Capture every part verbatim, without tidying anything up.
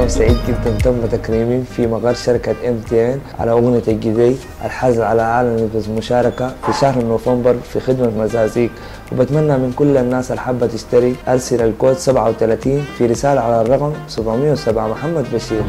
وسعيد جدا تم تكريمي في مقر شركة ام تي ان على أغنية الجدي الحاز على أعلى مشاركة في شهر نوفمبر في خدمة مزازيك. وبتمنى من كل الناس اللي حابة تشتري أرسل الكود سبعة وثلاثين في رسالة على الرقم سبعمية وسبعة محمد بشير.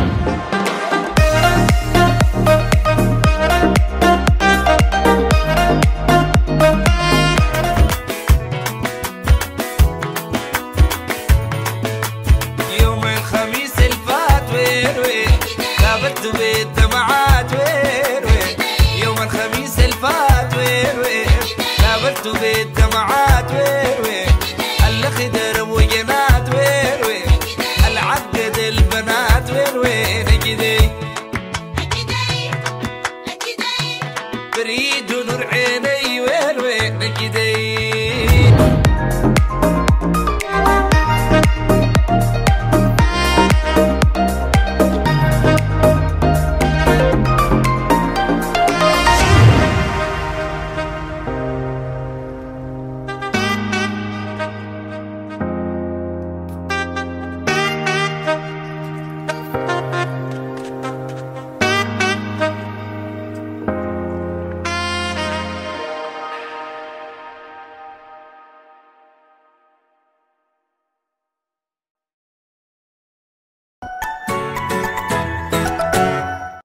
يوم الخميس الفات وين وين لابد بالدمعات وين وين يوم الخميس الفات وين وين لابد بالدمعات وين وين الخدر وجنات وين وين العقد البنات وين وين اجدي بريد نور عيني